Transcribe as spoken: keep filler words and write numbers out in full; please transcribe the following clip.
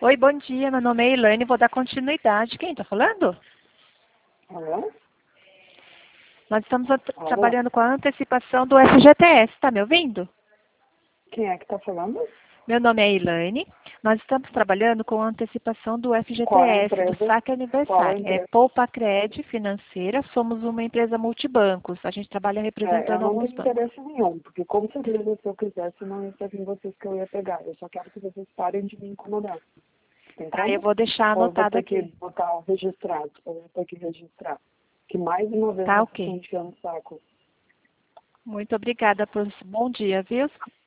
Oi, bom dia. Meu nome é Elaine. Vou dar continuidade. Quem está falando? Alô? Nós estamos a- Alô? trabalhando com a antecipação do F G T S. Está me ouvindo? Quem é que tá falando? Meu nome é Elaine. Nós estamos trabalhando com a antecipação do Qual é a F G T S, do empresa? saque Qual é a aniversário. É empresa? Poupa Cred Financeira. Somos uma empresa multibancos. A gente trabalha É, eu representando não alguns tenho bancos. interesse nenhum, porque com certeza se eu quisesse não ia ser com vocês que eu ia pegar. Eu só quero que vocês parem de me incomodar. Tem Tá, eu como? vou deixar Ou eu vou anotado ter que aqui. botar o registrado? Ou eu vou ter que registrar? Que mais uma vez Tá, vocês ok. estão enchendo o saco. Muito obrigada por esse bom dia, viu?